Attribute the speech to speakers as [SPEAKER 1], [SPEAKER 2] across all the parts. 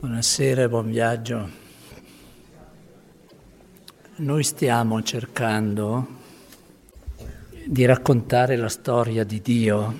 [SPEAKER 1] Buonasera e buon viaggio. Noi stiamo cercando di raccontare la storia di Dio,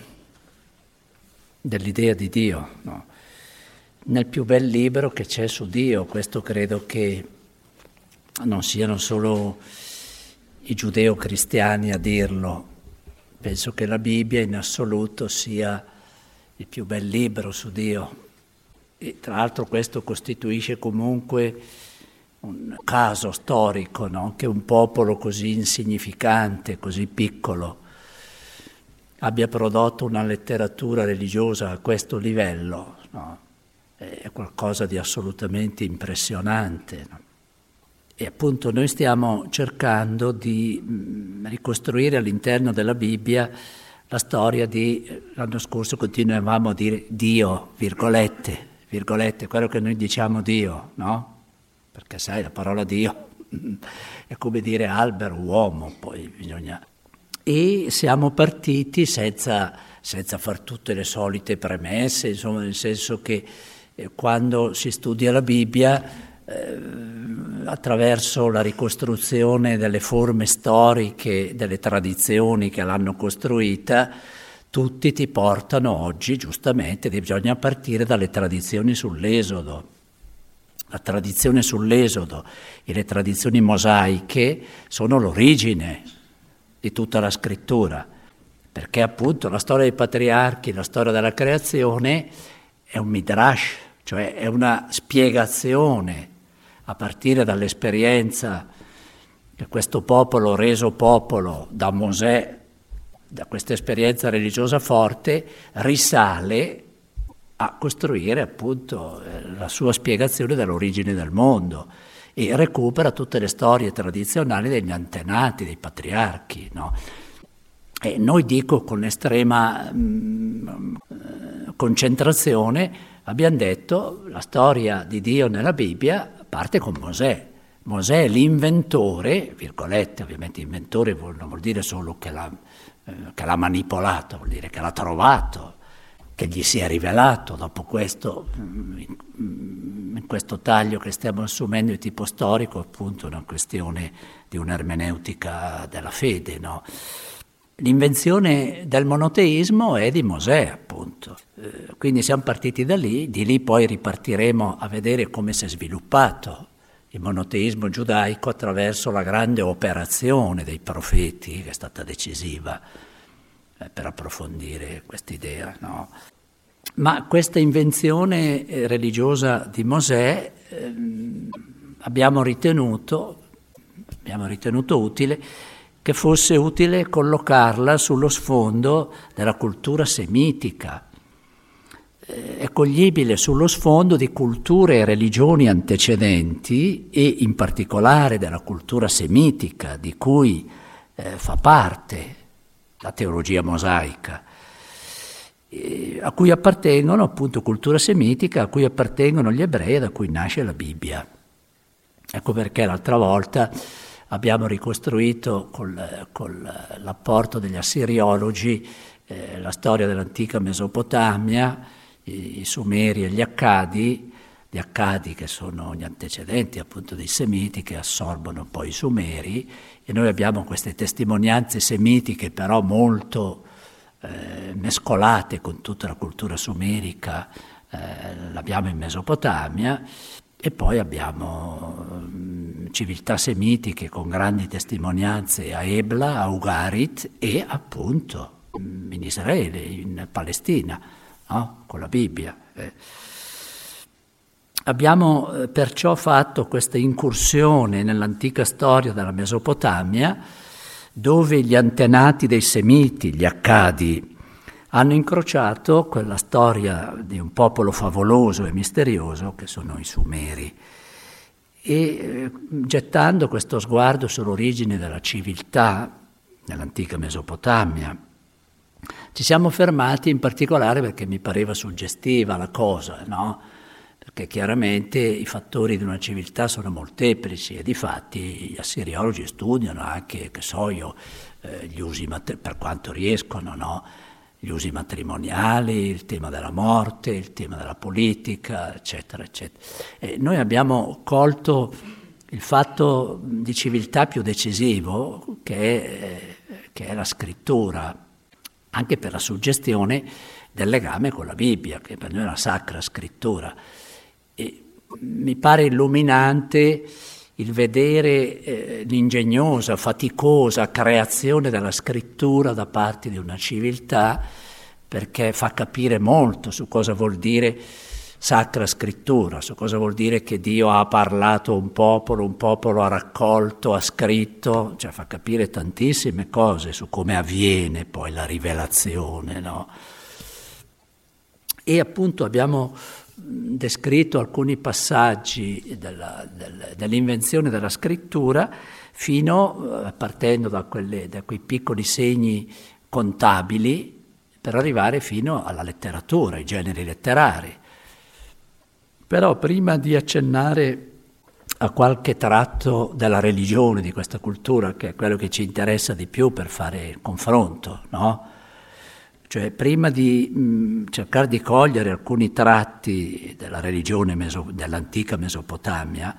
[SPEAKER 1] dell'idea di Dio, no? Nel più bel libro che c'è su Dio. Questo credo che non siano solo i giudeo-cristiani a dirlo. Penso che la Bibbia in assoluto sia il più bel libro su Dio. E tra l'altro questo costituisce comunque un caso storico, no? Che un popolo così insignificante, così piccolo, abbia prodotto una letteratura religiosa a questo livello, no? È qualcosa di assolutamente impressionante, no? E appunto noi stiamo cercando di ricostruire all'interno della Bibbia la storia di, l'anno scorso continuavamo a dire Dio, virgolette, quello che noi diciamo Dio, no? Perché sai, la parola Dio è come dire albero, uomo, poi bisogna... E siamo partiti senza far tutte le solite premesse, insomma, nel senso che quando si studia la Bibbia, attraverso la ricostruzione delle forme storiche, delle tradizioni che l'hanno costruita, tutti ti portano oggi, giustamente, bisogna partire dalle tradizioni sull'Esodo. La tradizione sull'Esodo e le tradizioni mosaiche sono l'origine di tutta la scrittura, perché appunto la storia dei patriarchi, la storia della creazione è un midrash, cioè è una spiegazione a partire dall'esperienza che questo popolo, reso popolo da Mosè, da questa esperienza religiosa forte, risale a costruire appunto la sua spiegazione dell'origine del mondo e recupera tutte le storie tradizionali degli antenati, dei patriarchi, no? E noi, dico con estrema concentrazione, abbiamo detto la storia di Dio nella Bibbia parte con Mosè. Mosè è l'inventore, virgolette, ovviamente inventore non vuol dire solo che l'ha manipolato, vuol dire che l'ha trovato, che gli si è rivelato. Dopo questo, in questo taglio che stiamo assumendo di tipo storico, appunto una questione di un'ermeneutica della fede, no? L'invenzione del monoteismo è di Mosè, appunto. Quindi siamo partiti da lì, di lì poi ripartiremo a vedere come si è sviluppato il monoteismo giudaico attraverso la grande operazione dei profeti, che è stata decisiva per approfondire quest'idea, no? Ma questa invenzione religiosa di Mosè abbiamo ritenuto utile che fosse utile collocarla sullo sfondo della cultura semitica. È coglibile sullo sfondo di culture e religioni antecedenti e in particolare della cultura semitica di cui fa parte la teologia mosaica, a cui appartengono appunto cultura semitica, a cui appartengono gli ebrei e da cui nasce la Bibbia. Ecco perché l'altra volta abbiamo ricostruito con l'apporto degli assiriologi la storia dell'antica Mesopotamia, i Sumeri e gli Accadi che sono gli antecedenti appunto dei Semiti che assorbono poi i Sumeri, e noi abbiamo queste testimonianze semitiche però molto mescolate con tutta la cultura sumerica, l'abbiamo in Mesopotamia, e poi abbiamo civiltà semitiche con grandi testimonianze a Ebla, a Ugarit e appunto in Israele, in Palestina, no? Con la Bibbia. Abbiamo perciò fatto questa incursione nell'antica storia della Mesopotamia, dove gli antenati dei Semiti, gli Accadi, hanno incrociato quella storia di un popolo favoloso e misterioso che sono i Sumeri, e gettando questo sguardo sull'origine della civiltà nell'antica Mesopotamia, ci siamo fermati in particolare perché mi pareva suggestiva la cosa, no? Perché chiaramente i fattori di una civiltà sono molteplici e difatti gli assiriologi studiano anche, che so io, gli usi per quanto riescono, no? gli usi matrimoniali, il tema della morte, il tema della politica, eccetera, eccetera. E noi abbiamo colto il fatto di civiltà più decisivo, che è la scrittura, anche per la suggestione del legame con la Bibbia, che per noi è la sacra scrittura. E mi pare illuminante il vedere l'ingegnosa, faticosa creazione della scrittura da parte di una civiltà, perché fa capire molto su cosa vuol dire sacra scrittura, su cosa vuol dire che Dio ha parlato a un popolo ha raccolto, ha scritto, cioè fa capire tantissime cose su come avviene poi la rivelazione, no? E appunto abbiamo descritto alcuni passaggi dell'invenzione della scrittura partendo da quei piccoli segni contabili per arrivare fino alla letteratura, ai generi letterari. Però prima di accennare a qualche tratto della religione di questa cultura, che è quello che ci interessa di più per fare il confronto, no? Cioè, prima di cercare di cogliere alcuni tratti della religione dell'antica Mesopotamia,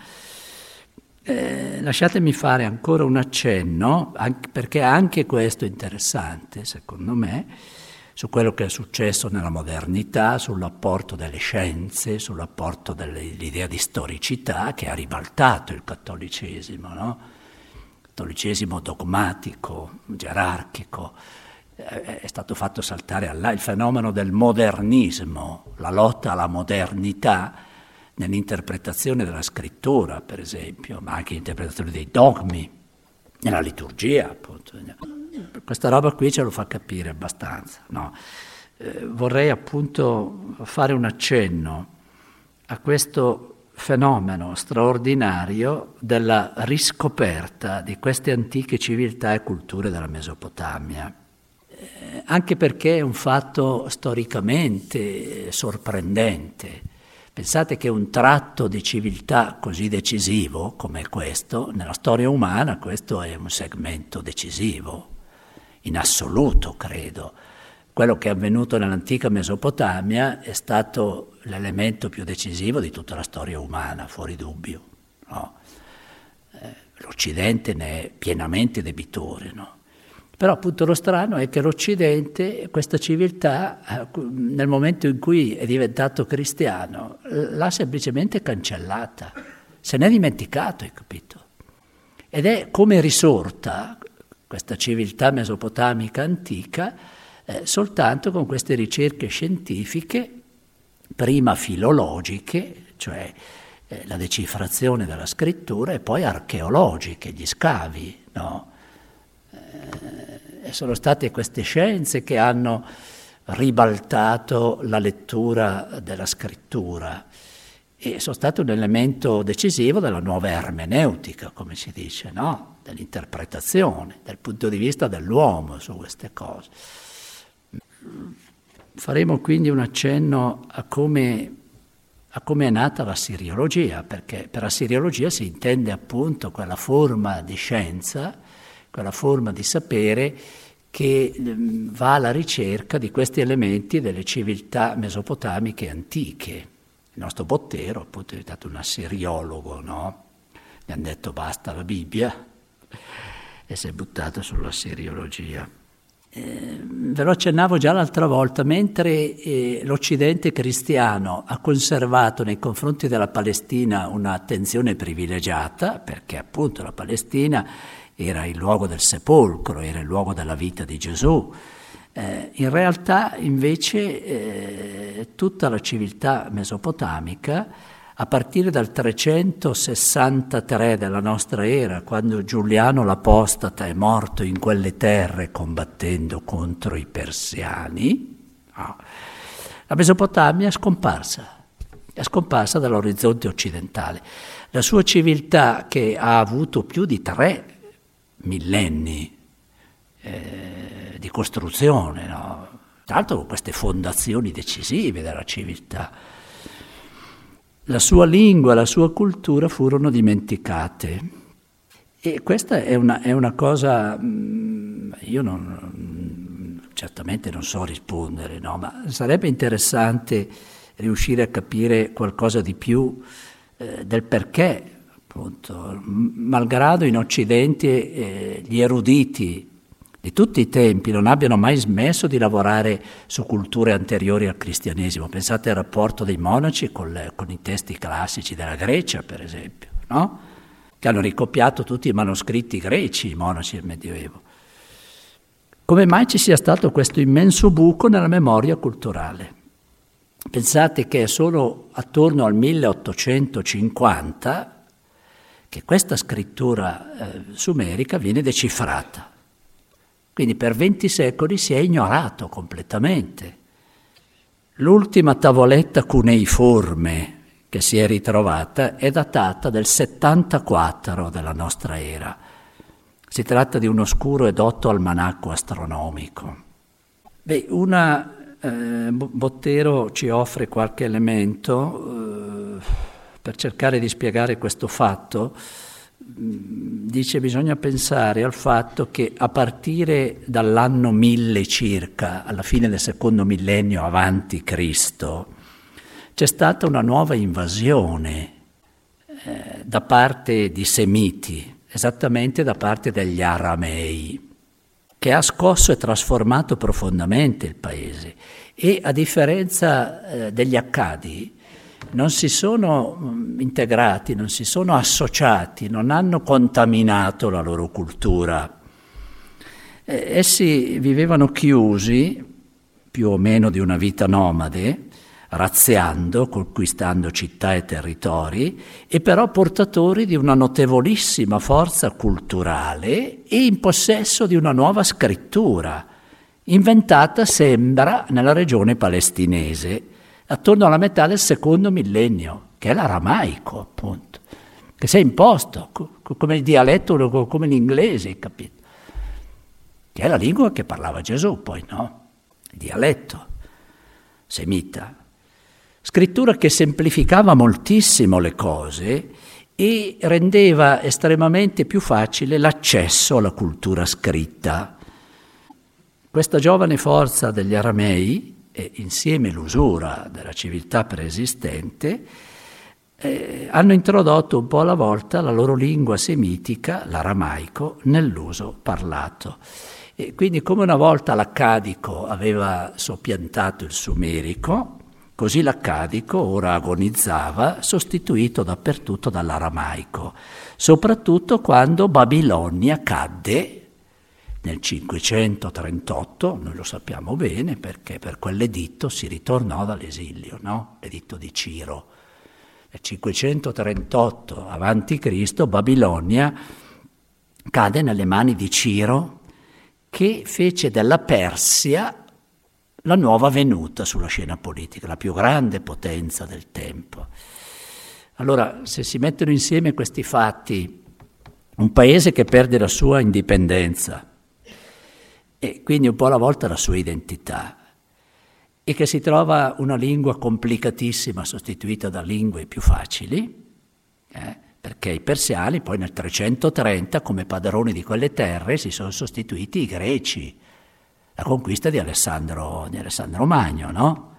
[SPEAKER 1] lasciatemi fare ancora un accenno, perché anche questo è interessante, secondo me, su quello che è successo nella modernità, sull'apporto delle scienze, sull'apporto dell'idea di storicità che ha ribaltato il cattolicesimo, no? Il cattolicesimo dogmatico, gerarchico. È stato fatto saltare il fenomeno del modernismo, la lotta alla modernità nell'interpretazione della scrittura, per esempio, ma anche l'interpretazione dei dogmi, nella liturgia, appunto. Questa roba qui ce lo fa capire abbastanza, no? Vorrei appunto fare un accenno a questo fenomeno straordinario della riscoperta di queste antiche civiltà e culture della Mesopotamia. Anche perché è un fatto storicamente sorprendente. Pensate che un tratto di civiltà così decisivo come questo, nella storia umana questo è un segmento decisivo, in assoluto credo. Quello che è avvenuto nell'antica Mesopotamia è stato l'elemento più decisivo di tutta la storia umana, fuori dubbio, no? L'Occidente ne è pienamente debitore, no? Però appunto lo strano è che l'Occidente, questa civiltà, nel momento in cui è diventato cristiano, l'ha semplicemente cancellata, se n'è dimenticato, hai capito? Ed è come risorta questa civiltà mesopotamica antica soltanto con queste ricerche scientifiche, prima filologiche, cioè la decifrazione della scrittura, e poi archeologiche, gli scavi, no? Sono state queste scienze che hanno ribaltato la lettura della scrittura e sono state un elemento decisivo della nuova ermeneutica, come si dice, no? Dell'interpretazione, dal punto di vista dell'uomo su queste cose. Faremo quindi un accenno a come è nata la siriologia, perché per assiriologia si intende appunto quella forma di scienza, quella forma di sapere che va alla ricerca di questi elementi delle civiltà mesopotamiche antiche. Il nostro Bottero appunto è diventato un assiriologo, no? Gli hanno detto basta la Bibbia e si è buttato sull'assiriologia. Ve lo accennavo già l'altra volta, mentre l'Occidente cristiano ha conservato nei confronti della Palestina un'attenzione privilegiata, perché appunto la Palestina era il luogo del sepolcro, era il luogo della vita di Gesù. In realtà invece tutta la civiltà mesopotamica, a partire dal 363 della nostra era, quando Giuliano l'Apostata è morto in quelle terre combattendo contro i persiani, no, la Mesopotamia è scomparsa dall'orizzonte occidentale. La sua civiltà, che ha avuto più di 3 millenni di costruzione, no? Tra l'altro con queste fondazioni decisive della civiltà, la sua lingua, la sua cultura furono dimenticate. E questa è una cosa, certamente non so rispondere, no? Ma sarebbe interessante riuscire a capire qualcosa di più del perché, appunto, malgrado in Occidente gli eruditi di tutti i tempi non abbiano mai smesso di lavorare su culture anteriori al cristianesimo. Pensate al rapporto dei monaci con i testi classici della Grecia, per esempio, no? Che hanno ricopiato tutti i manoscritti greci, i monaci del Medioevo. Come mai ci sia stato questo immenso buco nella memoria culturale? Pensate che è solo attorno al 1850 che questa scrittura sumerica viene decifrata. Quindi per 20 secoli si è ignorato completamente. L'ultima tavoletta cuneiforme che si è ritrovata è datata del 74 della nostra era. Si tratta di un oscuro e dotto almanacco astronomico. Bottero ci offre qualche elemento per cercare di spiegare questo fatto. Dice bisogna pensare al fatto che a partire dall'anno 1000 circa, alla fine del secondo millennio avanti Cristo, c'è stata una nuova invasione da parte di Semiti, esattamente da parte degli Aramei, che ha scosso e trasformato profondamente il paese. E a differenza degli Accadi, non si sono integrati, non si sono associati, non hanno contaminato la loro cultura. Essi vivevano chiusi, più o meno di una vita nomade, razziando, conquistando città e territori, e però portatori di una notevolissima forza culturale e in possesso di una nuova scrittura, inventata, sembra, nella regione palestinese, attorno alla metà del secondo millennio, che è l'aramaico, appunto, che si è imposto, come il dialetto, come l'inglese, capito? Che è la lingua che parlava Gesù, poi, no? Il dialetto semita. Scrittura che semplificava moltissimo le cose e rendeva estremamente più facile l'accesso alla cultura scritta. Questa giovane forza degli Aramei, e insieme l'usura della civiltà preesistente, hanno introdotto un po' alla volta la loro lingua semitica, l'aramaico, nell'uso parlato. E quindi come una volta l'accadico aveva soppiantato il sumerico, così l'accadico ora agonizzava, sostituito dappertutto dall'aramaico, soprattutto quando Babilonia cadde nel 538, noi lo sappiamo bene perché per quell'editto si ritornò dall'esilio, no? L'editto di Ciro. Nel 538 avanti Cristo Babilonia cade nelle mani di Ciro, che fece della Persia la nuova venuta sulla scena politica, la più grande potenza del tempo. Allora, se si mettono insieme questi fatti, un paese che perde la sua indipendenza, e quindi un po' alla volta la sua identità, e che si trova una lingua complicatissima sostituita da lingue più facili, perché i persiani poi nel 330 come padroni di quelle terre si sono sostituiti i greci, la conquista di Alessandro Magno, no?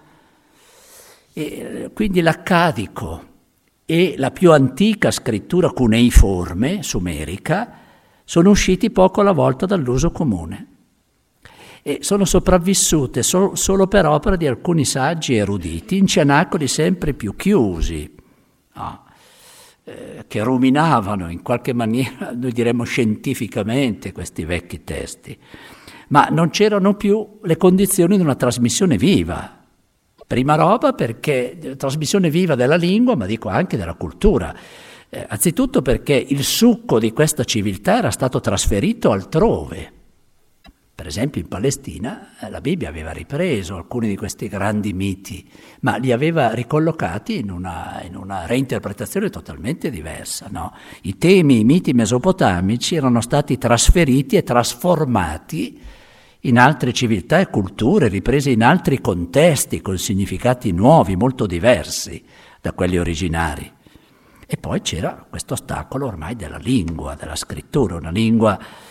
[SPEAKER 1] E quindi l'accadico e la più antica scrittura cuneiforme, sumerica, sono usciti poco alla volta dall'uso comune. E sono sopravvissute solo per opera di alcuni saggi eruditi in cenacoli sempre più chiusi, no? Che ruminavano in qualche maniera, noi diremmo scientificamente, questi vecchi testi, ma non c'erano più le condizioni di una trasmissione viva. Prima roba perché trasmissione viva della lingua, ma dico anche della cultura. Anzitutto perché il succo di questa civiltà era stato trasferito altrove. Per esempio in Palestina la Bibbia aveva ripreso alcuni di questi grandi miti, ma li aveva ricollocati in una reinterpretazione totalmente diversa, no? I temi, i miti mesopotamici erano stati trasferiti e trasformati in altre civiltà e culture, riprese in altri contesti, con significati nuovi, molto diversi da quelli originari. E poi c'era questo ostacolo ormai della lingua, della scrittura, una lingua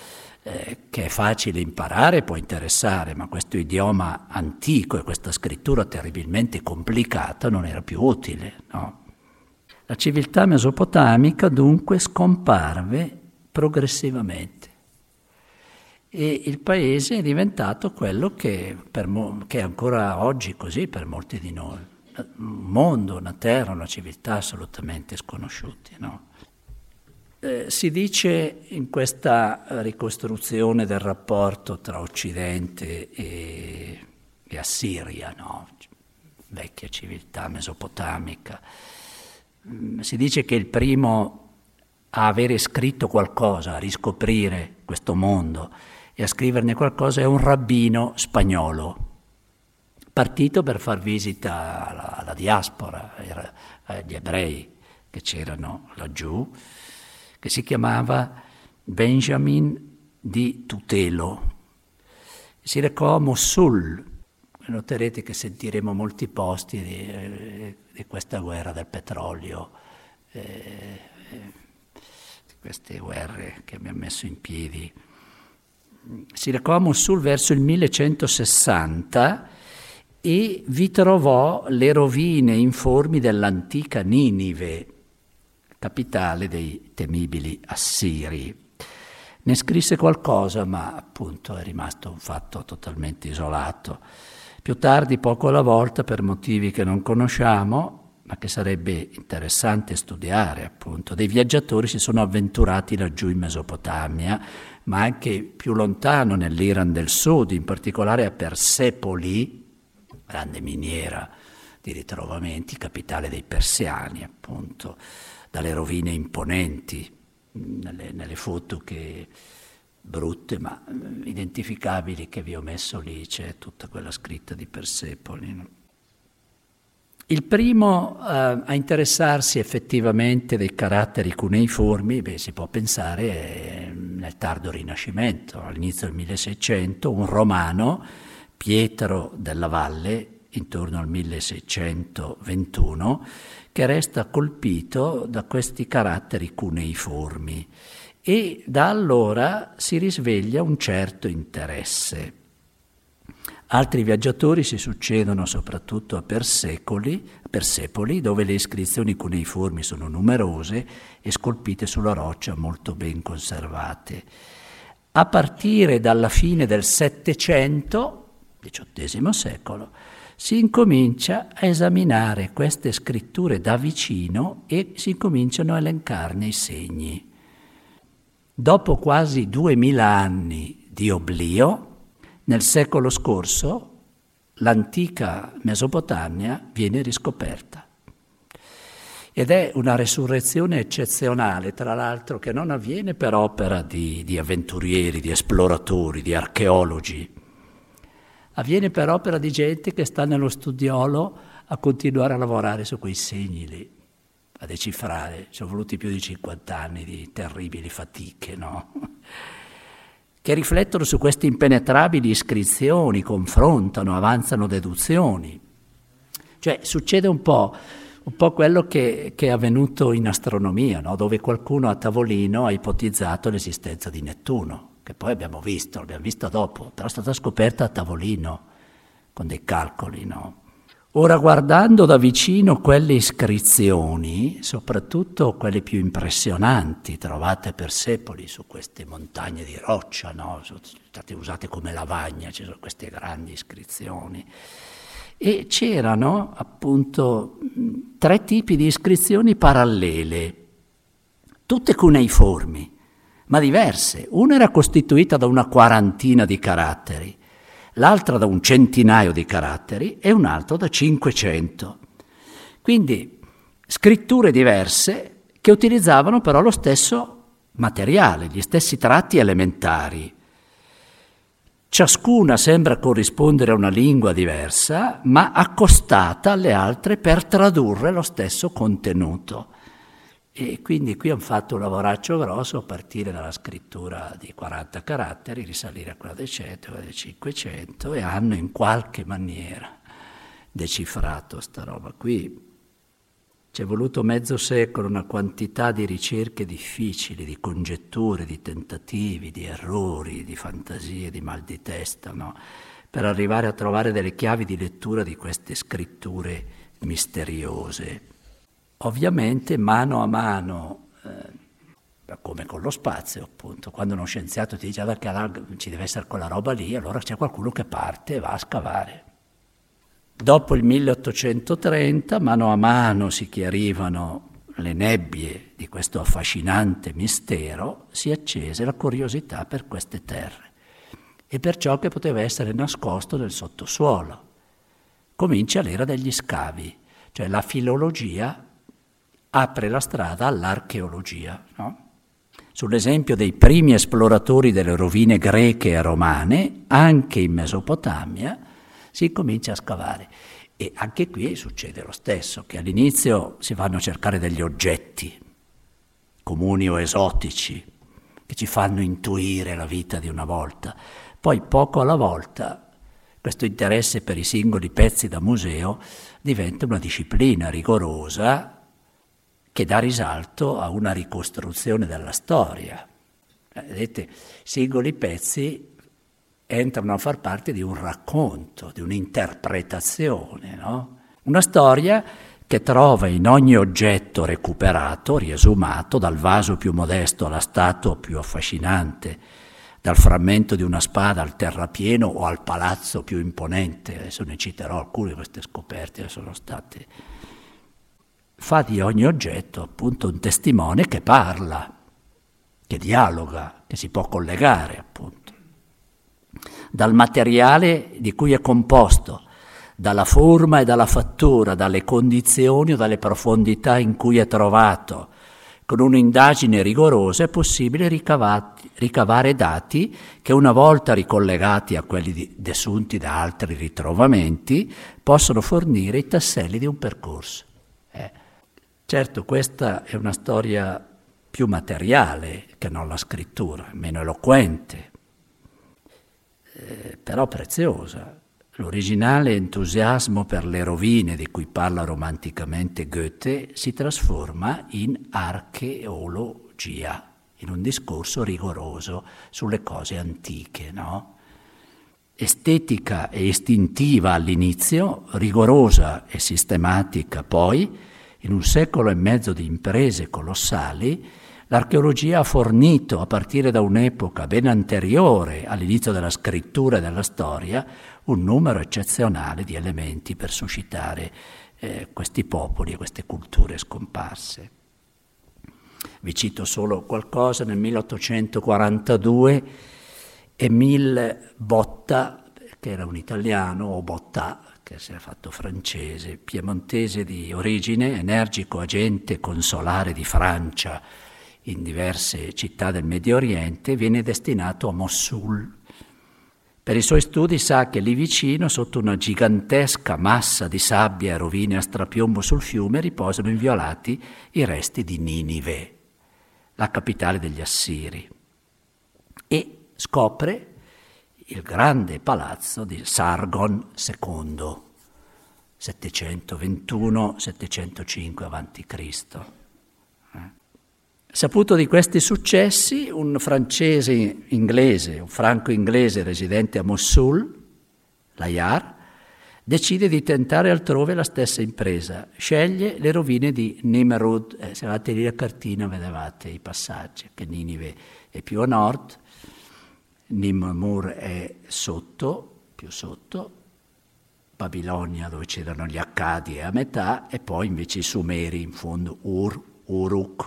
[SPEAKER 1] che è facile imparare, può interessare, ma questo idioma antico e questa scrittura terribilmente complicata non era più utile, no? La civiltà mesopotamica dunque scomparve progressivamente e il paese è diventato quello che è ancora oggi così per molti di noi, un mondo, una terra, una civiltà assolutamente sconosciuti, no? Si dice in questa ricostruzione del rapporto tra Occidente e Assiria, no? Vecchia civiltà mesopotamica, si dice che il primo a avere scritto qualcosa, a riscoprire questo mondo e a scriverne qualcosa è un rabbino spagnolo, partito per far visita alla diaspora, agli ebrei che c'erano laggiù, che si chiamava Benjamin di Tutelo. Si recò a Mosul. Noterete che sentiremo molti posti di questa guerra del petrolio, di queste guerre che abbiamo messo in piedi. Si recò a Mosul verso il 1160 e vi trovò le rovine informi dell'antica Ninive, capitale dei temibili assiri. Ne scrisse qualcosa, ma appunto è rimasto un fatto totalmente isolato. Più tardi, poco alla volta, per motivi che non conosciamo, ma che sarebbe interessante studiare, appunto, dei viaggiatori si sono avventurati laggiù in Mesopotamia, ma anche più lontano nell'Iran del Sud, in particolare a Persepoli, grande miniera di ritrovamenti, capitale dei persiani, appunto, dalle rovine imponenti, nelle foto che brutte ma identificabili che vi ho messo lì, c'è tutta quella scritta di Persepoli, no? Il primo a interessarsi effettivamente dei caratteri cuneiformi, si può pensare nel tardo Rinascimento, all'inizio del 1600, un romano, Pietro della Valle, intorno al 1621, che resta colpito da questi caratteri cuneiformi e da allora si risveglia un certo interesse. Altri viaggiatori si succedono soprattutto a Persepoli, dove le iscrizioni cuneiformi sono numerose e scolpite sulla roccia molto ben conservate. A partire dalla fine del Settecento, XVIII secolo, si incomincia a esaminare queste scritture da vicino e si incominciano a elencarne i segni. Dopo quasi 2000 anni di oblio, nel secolo scorso l'antica Mesopotamia viene riscoperta. Ed è una resurrezione eccezionale, tra l'altro, che non avviene per opera di avventurieri, di esploratori, di archeologi. Avviene per opera di gente che sta nello studiolo a continuare a lavorare su quei segni lì, a decifrare. Ci sono voluti più di 50 anni di terribili fatiche, no? Che riflettono su queste impenetrabili iscrizioni, confrontano, avanzano deduzioni. Cioè succede un po' quello che è avvenuto in astronomia, no? Dove qualcuno a tavolino ha ipotizzato l'esistenza di Nettuno, che poi l'abbiamo visto dopo, però è stata scoperta a tavolino, con dei calcoli, no? Ora, guardando da vicino quelle iscrizioni, soprattutto quelle più impressionanti trovate a Persepoli su queste montagne di roccia, no? Sono state usate come lavagna, ci sono queste grandi iscrizioni. E c'erano appunto 3 tipi di iscrizioni parallele, tutte cuneiformi, ma diverse. Una era costituita da una quarantina di caratteri, l'altra da un centinaio di caratteri e un altro da 500. Quindi scritture diverse che utilizzavano però lo stesso materiale, gli stessi tratti elementari. Ciascuna sembra corrispondere a una lingua diversa, ma accostata alle altre per tradurre lo stesso contenuto. E quindi qui hanno fatto un lavoraccio grosso a partire dalla scrittura di 40 caratteri, risalire a quella dei 100, quella dei 500 e hanno in qualche maniera decifrato sta roba qui. Ci è voluto mezzo secolo, una quantità di ricerche difficili, di congetture, di tentativi, di errori, di fantasie, di mal di testa, no? Per arrivare a trovare delle chiavi di lettura di queste scritture misteriose. Ovviamente mano a mano, come con lo spazio appunto, quando uno scienziato ti dice ci deve essere quella roba lì, allora c'è qualcuno che parte e va a scavare. Dopo il 1830, mano a mano si chiarivano le nebbie di questo affascinante mistero, si accese la curiosità per queste terre e per ciò che poteva essere nascosto nel sottosuolo. Comincia l'era degli scavi, cioè la filologia apre la strada all'archeologia, no? Sull'esempio dei primi esploratori delle rovine greche e romane, anche in Mesopotamia, si comincia a scavare. E anche qui succede lo stesso, che all'inizio si vanno a cercare degli oggetti, comuni o esotici, che ci fanno intuire la vita di una volta. Poi poco alla volta questo interesse per i singoli pezzi da museo diventa una disciplina rigorosa che dà risalto a una ricostruzione della storia. Vedete, singoli pezzi entrano a far parte di un racconto, di un'interpretazione, no? Una storia che trova in ogni oggetto recuperato, riesumato, dal vaso più modesto alla statua più affascinante, dal frammento di una spada al terrapieno o al palazzo più imponente. Adesso ne citerò alcune di queste scoperte che sono state. Fa di ogni oggetto appunto un testimone che parla, che dialoga, che si può collegare appunto. Dal materiale di cui è composto, dalla forma e dalla fattura, dalle condizioni o dalle profondità in cui è trovato. Con un'indagine rigorosa è possibile ricavare dati che, una volta ricollegati a quelli desunti da altri ritrovamenti, possono fornire i tasselli di un percorso. Certo, questa è una storia più materiale che non la scrittura, meno eloquente, però preziosa. L'originale entusiasmo per le rovine di cui parla romanticamente Goethe si trasforma in archeologia, in un discorso rigoroso sulle cose antiche, no? Estetica e istintiva all'inizio, rigorosa e sistematica poi, in un secolo e mezzo di imprese colossali, l'archeologia ha fornito, a partire da un'epoca ben anteriore all'inizio della scrittura e della storia, un numero eccezionale di elementi per suscitare questi popoli e queste culture scomparse. Vi cito solo qualcosa: nel 1842 Émile Botta, che era un italiano, o Botta, che si era fatto francese, piemontese di origine, energico agente consolare di Francia in diverse città del Medio Oriente, viene destinato a Mossul. Per i suoi studi sa che lì vicino, sotto una gigantesca massa di sabbia e rovine a strapiombo sul fiume, riposano inviolati i resti di Ninive, la capitale degli Assiri, e scopre il grande palazzo di Sargon II, 721-705 a.C. Saputo di questi successi, un francese-inglese, un franco-inglese residente a Mossul, Layard, decide di tentare altrove la stessa impresa. Sceglie le rovine di Nimrud. Se avete lì la cartina vedevate i passaggi, che Ninive è più a nord, Nimrud è sotto, più sotto, Babilonia dove c'erano gli Accadi è a metà, e poi invece i Sumeri in fondo, Uruk.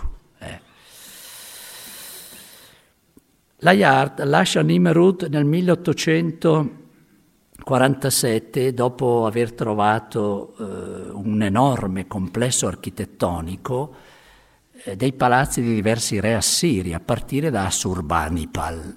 [SPEAKER 1] Layard lascia Nimrud nel 1847, dopo aver trovato un enorme complesso architettonico dei palazzi di diversi re assiri, a partire da Assurbanipal,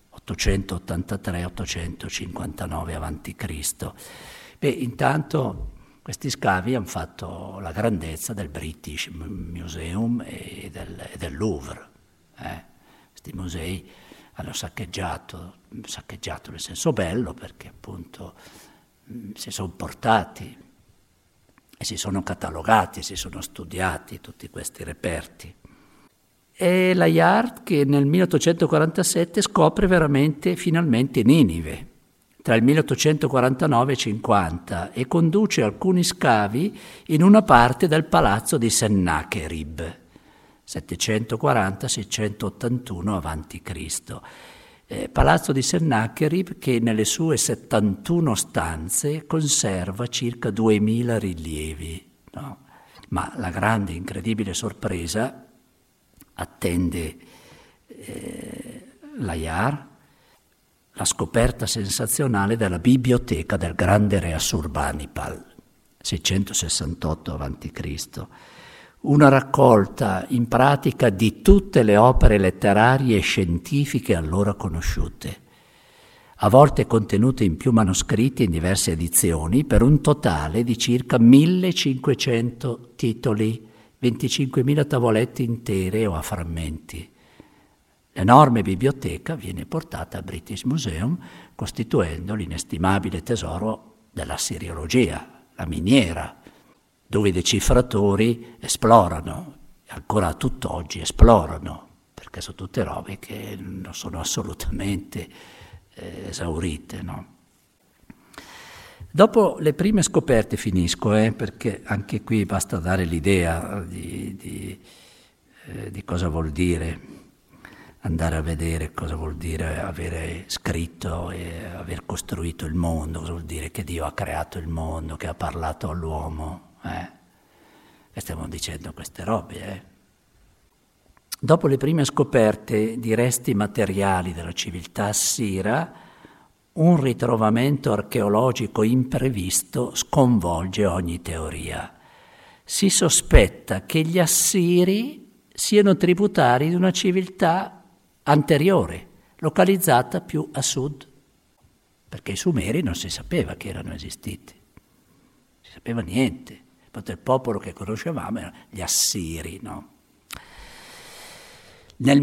[SPEAKER 1] 883-859 a.C. Intanto questi scavi hanno fatto la grandezza del British Museum e del Louvre. Questi musei hanno saccheggiato nel senso bello, perché appunto si sono portati e si sono catalogati, si sono studiati tutti questi reperti. È Layard che nel 1847 scopre veramente, finalmente, Ninive, tra il 1849 e il 50, e conduce alcuni scavi in una parte del palazzo di Sennacherib, 740-681 a.C. Palazzo di Sennacherib che nelle sue 71 stanze conserva circa 2000 rilievi, no? Ma la grande, incredibile sorpresa attende Layard, la scoperta sensazionale della biblioteca del grande re Assurbanipal, 668 a.C., una raccolta in pratica di tutte le opere letterarie e scientifiche allora conosciute, a volte contenute in più manoscritti in diverse edizioni, per un totale di circa 1500 titoli, 25.000 tavolette intere o a frammenti. L'enorme biblioteca viene portata al British Museum, costituendo l'inestimabile tesoro della siriologia, la miniera, dove i decifratori esplorano, e ancora a tutt'oggi esplorano, perché sono tutte robe che non sono assolutamente esaurite, no? Dopo le prime scoperte, finisco, perché anche qui basta dare l'idea di cosa vuol dire andare a vedere, cosa vuol dire avere scritto e aver costruito il mondo, cosa vuol dire che Dio ha creato il mondo, che ha parlato all'uomo. E stiamo dicendo queste robe. Dopo le prime scoperte di resti materiali della civiltà assira, un ritrovamento archeologico imprevisto sconvolge ogni teoria. Si sospetta che gli assiri siano tributari di una civiltà anteriore, localizzata più a sud, perché i Sumeri non si sapeva che erano esistiti, non si sapeva niente. Il popolo che conoscevamo erano gli Assiri, no? Nel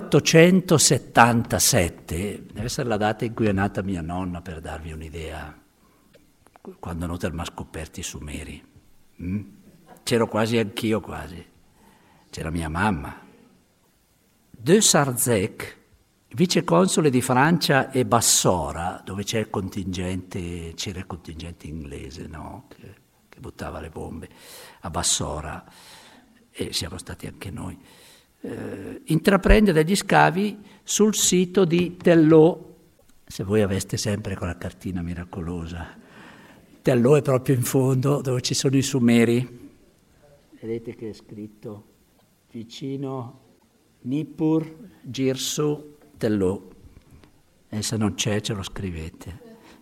[SPEAKER 1] 1877, deve essere la data in cui è nata mia nonna, per darvi un'idea, quando Noterma ha scoperto i Sumeri. C'ero quasi anch'io, quasi. C'era mia mamma. De Sarzec, viceconsole di Francia e Bassora, dove c'era il contingente inglese, no? Che buttava le bombe a Bassora, e siamo stati anche noi, intraprende degli scavi sul sito di Tellò. Se voi aveste sempre quella cartina miracolosa, Tellò è proprio in fondo dove ci sono i Sumeri, vedete che è scritto vicino Nippur, Girsu, Tellò, e se non c'è ce lo scrivete.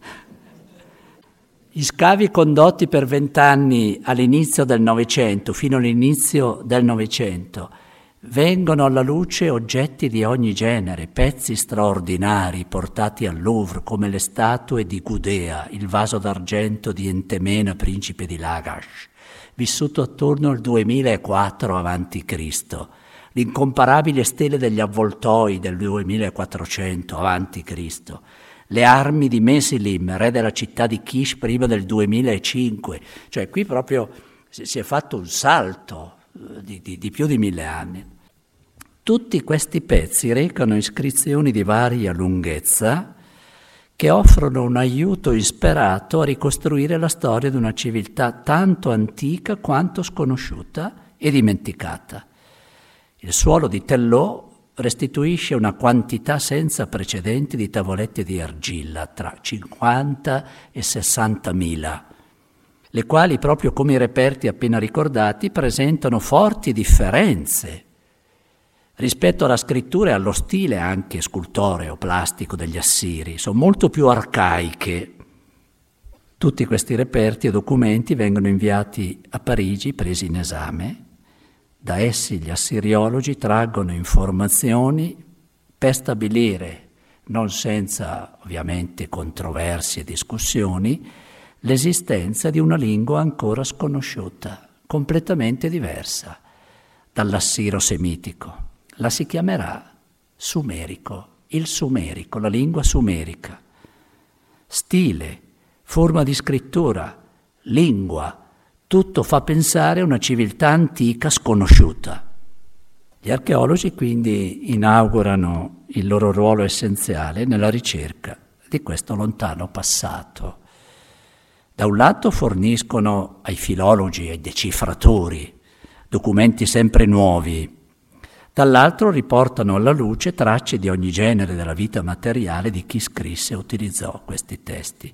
[SPEAKER 1] Gli scavi condotti per 20 anni all'inizio del Novecento, fino all'inizio del Novecento, vengono alla luce oggetti di ogni genere, pezzi straordinari portati al Louvre, come le statue di Gudea, il vaso d'argento di Entemena, principe di Lagash, vissuto attorno al 2004 a.C., l'incomparabile stele degli avvoltoi del 2400 a.C., le armi di Mesilim, re della città di Kish prima del 2005, cioè qui proprio si è fatto un salto di più di 1000 anni. Tutti questi pezzi recano iscrizioni di varia lunghezza che offrono un aiuto insperato a ricostruire la storia di una civiltà tanto antica quanto sconosciuta e dimenticata. Il suolo di Tellò restituisce una quantità senza precedenti di tavolette di argilla, tra 50 e 60.000, le quali, proprio come i reperti appena ricordati, presentano forti differenze rispetto alla scrittura e allo stile anche scultoreo, plastico degli Assiri. Sono molto più arcaiche. Tutti questi reperti e documenti vengono inviati a Parigi, presi in esame. Da essi gli assiriologi traggono informazioni per stabilire, non senza ovviamente controversie e discussioni, l'esistenza di una lingua ancora sconosciuta, completamente diversa dall'assiro-semitico. La si chiamerà sumerico, il sumerico, la lingua sumerica. Stile, forma di scrittura, lingua, Tutto fa pensare a una civiltà antica sconosciuta. Gli archeologi quindi inaugurano il loro ruolo essenziale nella ricerca di questo lontano passato. Da un lato forniscono ai filologi e ai decifratori documenti sempre nuovi, dall'altro riportano alla luce tracce di ogni genere della vita materiale di chi scrisse e utilizzò questi testi.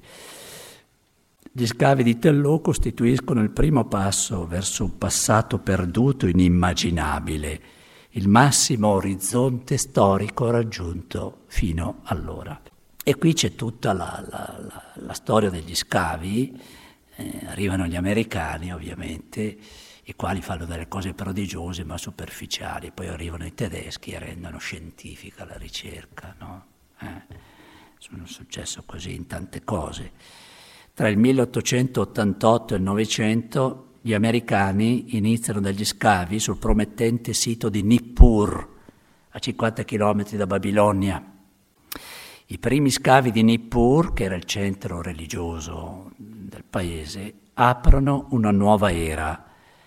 [SPEAKER 1] Gli scavi di Tellò costituiscono il primo passo verso un passato perduto, inimmaginabile, il massimo orizzonte storico raggiunto fino allora. E qui c'è tutta la storia degli scavi, arrivano gli americani ovviamente, i quali fanno delle cose prodigiose ma superficiali, poi arrivano i tedeschi e rendono scientifica la ricerca, no? Sono successo così in tante cose. Tra il 1888 e il 900 gli americani iniziano degli scavi sul promettente sito di Nippur, a 50 km da Babilonia. I primi scavi di Nippur, che era il centro religioso del paese, aprono una nuova era.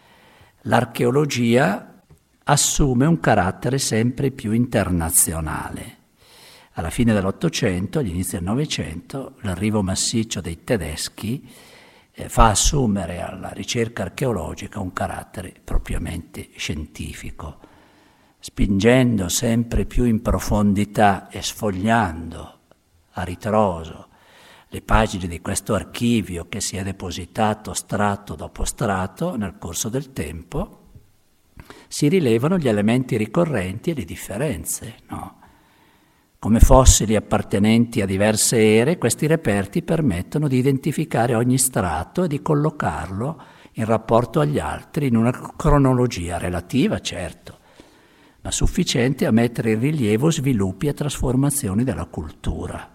[SPEAKER 1] L'archeologia assume un carattere sempre più internazionale. Alla fine dell'Ottocento, agli inizi del Novecento, l'arrivo massiccio dei tedeschi fa assumere alla ricerca archeologica un carattere propriamente scientifico, spingendo sempre più in profondità e sfogliando a ritroso le pagine di questo archivio che si è depositato strato dopo strato nel corso del tempo, si rilevano gli elementi ricorrenti e le differenze, no? Come fossili appartenenti a diverse ere, questi reperti permettono di identificare ogni strato e di collocarlo in rapporto agli altri in una cronologia relativa, certo, ma sufficiente a mettere in rilievo sviluppi e trasformazioni della cultura.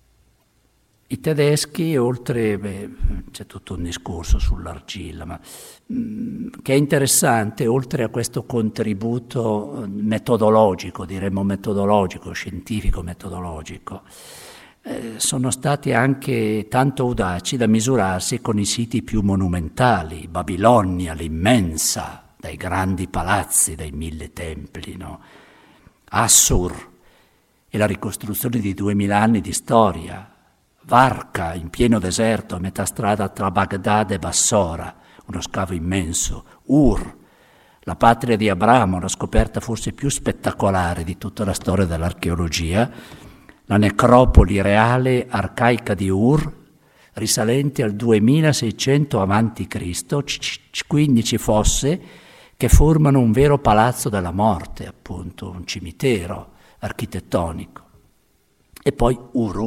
[SPEAKER 1] I tedeschi, c'è tutto un discorso sull'argilla, ma che è interessante, oltre a questo contributo metodologico, diremmo metodologico, scientifico metodologico, sono stati anche tanto audaci da misurarsi con i siti più monumentali, Babilonia, l'immensa, dai grandi palazzi, dai 1000 templi, no? Assur e la ricostruzione di 2000 anni di storia, Varca in pieno deserto a metà strada tra Baghdad e Bassora, uno scavo immenso, Ur, la patria di Abramo, la scoperta forse più spettacolare di tutta la storia dell'archeologia, la necropoli reale arcaica di Ur, risalente al 2600 a.C., 15 fosse che formano un vero palazzo della morte, appunto, un cimitero architettonico. E poi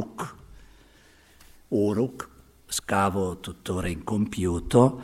[SPEAKER 1] Uruk, scavo tuttora incompiuto,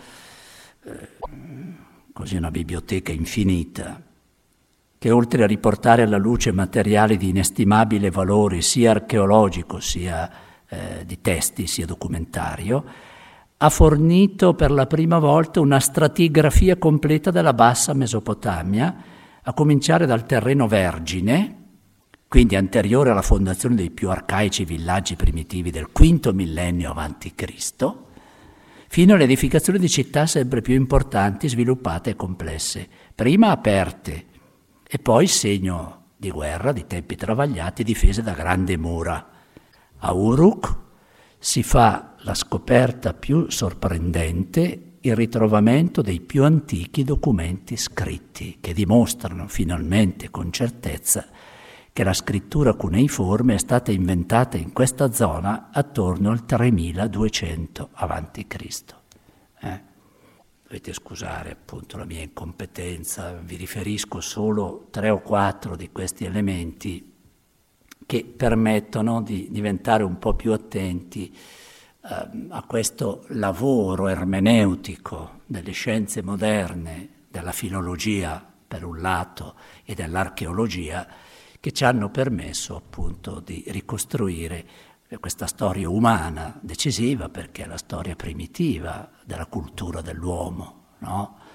[SPEAKER 1] così una biblioteca infinita, che oltre a riportare alla luce materiali di inestimabile valore sia archeologico sia di testi, sia documentario, ha fornito per la prima volta una stratigrafia completa della bassa Mesopotamia, a cominciare dal terreno vergine, quindi anteriore alla fondazione dei più arcaici villaggi primitivi del V millennio a.C., fino all'edificazione di città sempre più importanti, sviluppate e complesse, prima aperte e poi segno di guerra, di tempi travagliati, difese da grandi mura. A Uruk si fa la scoperta più sorprendente, il ritrovamento dei più antichi documenti scritti, che dimostrano finalmente con certezza che la scrittura cuneiforme è stata inventata in questa zona attorno al 3200 a.C. Dovete scusare appunto la mia incompetenza, vi riferisco solo 3 o 4 di questi elementi che permettono di diventare un po' più attenti a questo lavoro ermeneutico delle scienze moderne, della filologia per un lato e dell'archeologia, che ci hanno permesso appunto di ricostruire questa storia umana decisiva, perché è la storia primitiva della cultura dell'uomo, no?